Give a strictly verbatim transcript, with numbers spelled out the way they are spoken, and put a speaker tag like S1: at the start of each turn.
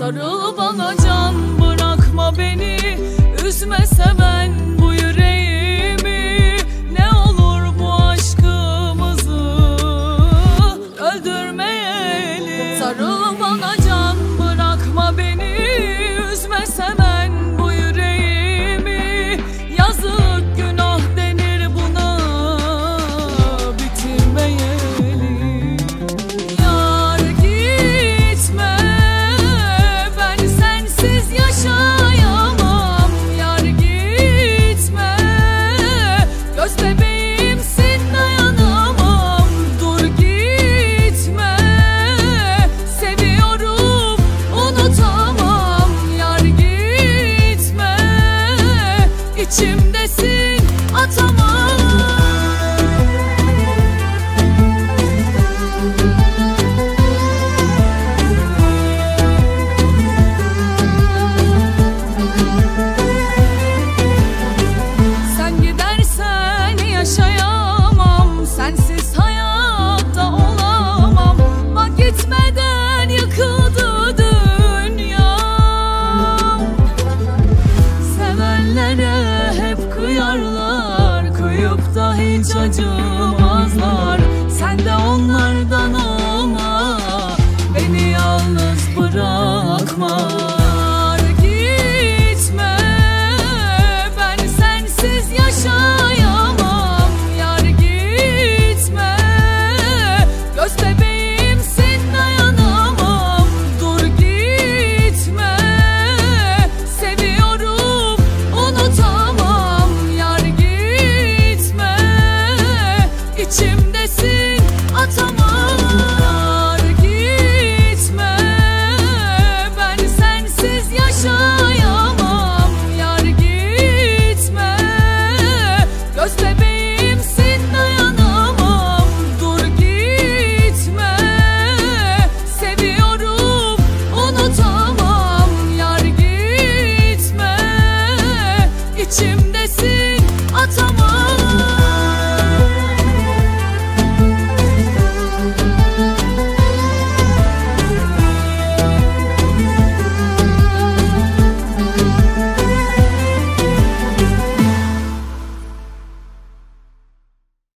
S1: Sarıl bana can, bırakma beni, üzme seven bu yüreğimi. Ne olur bu aşkımızı öldürmeyelim. Sarıl bana can, bırakma beni, üzme seven bu yüreğimi. Yazık günah denir buna, bitirmeyelim. Yar gitme, ben sensiz yaşayamam. Yar gitme, göz bebeğimsin, dayanamam. Dur gitme, seviyorum, unutamam. Yar gitme, içimdesin, atamam. Sen gidersen yaşayamam, sensiz hayatta olamam. Bak gitmeden yıkıldı dünyam. Sevenlere hep kıyarlar, kıyıp da hiç acımazlar. Sen de onlardan olma, beni yalnız bırakma. Yar gitme, ben sensiz yaşayamam. Yar gitme, göz bebeğimsin, dayanamam. Dur gitme, seviyorum, unutamam. Yar gitme, içimdesin, atamam. Yar gitme, ben sensiz yaşayamam. Yar gitme, göz bebeğimsin, dayanamam. Dur gitme, seviyorum, unutamam. Yar gitme, içimdesin, atamam.